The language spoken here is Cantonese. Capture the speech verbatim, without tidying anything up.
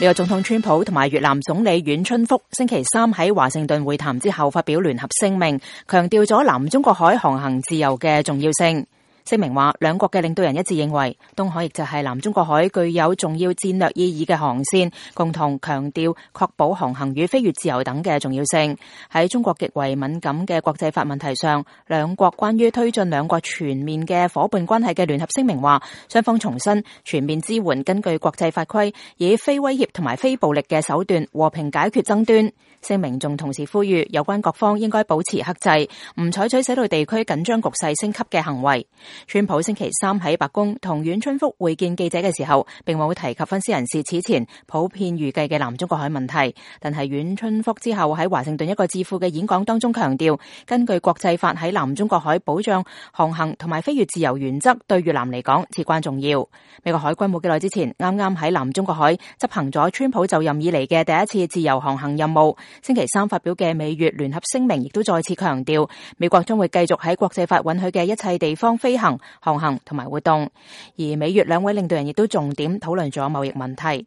美國總統川普同埋越南總理阮春福星期三喺華盛頓會談之後發表聯合聲明，強調咗南中國海航行自由嘅重要性。聲明話，兩國嘅領導人一致認為，東海亦就係南中國海具有重要戰略意義嘅航線，共同強調確保航行與飛越自由等嘅重要性。喺中國極為敏感嘅國際法問題上，兩國關於推進兩國全面嘅夥伴關係嘅聯合聲明話，雙方重申全面支援根據國際法規，以非威脅同埋非暴力嘅手段和平解決爭端。聲明仲同時呼籲有關各方應該保持克制，唔採取使到地區緊張局勢升級嘅行為。川普星期三喺白宮同阮春福會見記者嘅時候，並冇提及分析人士此前普遍預計嘅南中國海問題。但係阮春福之後喺華盛頓一個智庫嘅演講當中強調，根據國際法喺南中國海保障航行同埋飛越自由原則，對越南嚟講至關重要。美國海軍冇幾耐之前，啱啱喺南中國海執行咗川普就任以嚟嘅第一次自由航行任務。星期三發表嘅美越聯合聲明亦都再次強調，美國將會繼續喺國際法允許嘅一切地方飛行、航行同埋活動。而美越兩位領導人亦都重點討論咗貿易問題。